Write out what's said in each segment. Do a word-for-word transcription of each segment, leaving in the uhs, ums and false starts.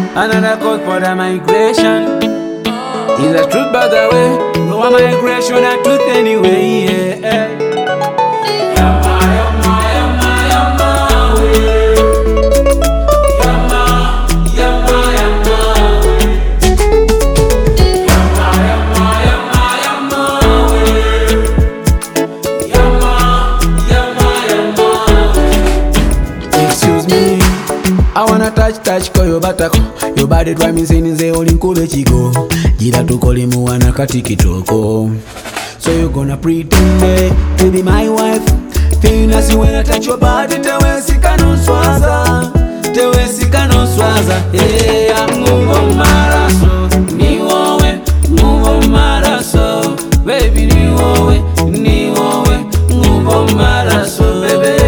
another cause for the migration. Is the truth by the way? No one migration, a truth anyway. Yeah. Yama, yama, yama, yama, way. Yama, yama, yama, way. Yama, yama, yama, yama, way. Yama, yama, yama, way. Excuse me, I wanna touch, touch, call your batako. Your body drive me saying is all in kule chigo. Jira tukoli muwana katikitoko. So you gonna pretend eh, to be my wife. Feeling as you when I touch your body. Tewe sika no swaza, tewe sika no swaza. Hey, I'm move maraso, ni wowe, move maraso. Baby ni wowe, ni wowe, move maraso, baby.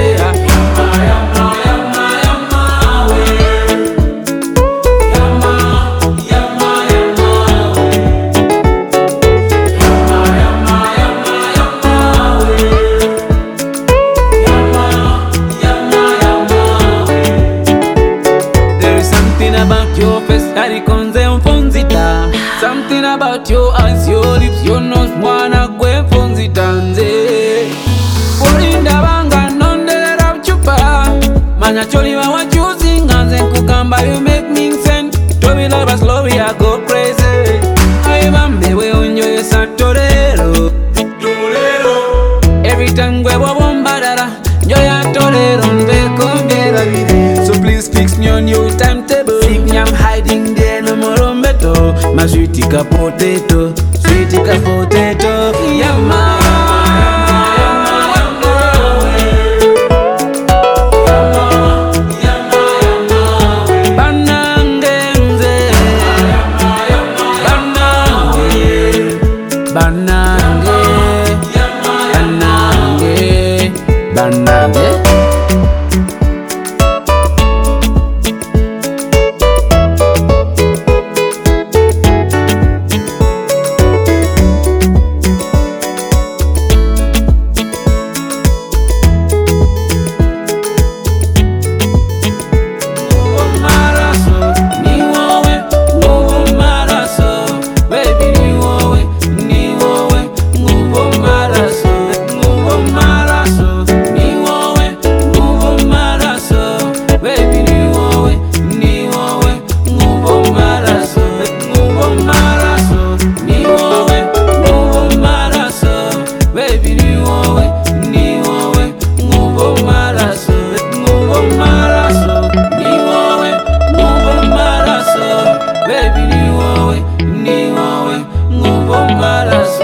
About your face, that it comes and fonzita. Something about your eyes, your lips, your nose, wanna go and fonzita. Porinda banga nonde rap chupa. Manya choli wa wa choosing and then kukamba you make me send. To me love us love I go crazy. I bambe we enjoy your torero. Every time we wa bombadara, enjoy a torero nde kombera vide. So please fix me on your timetable. I'm hiding there no more on beto. My sweetie ka potato, sweetie ka potato. Yama, banange, banange, banange, banange. Baby, ni wowe, ni wowe, nguvo maraso.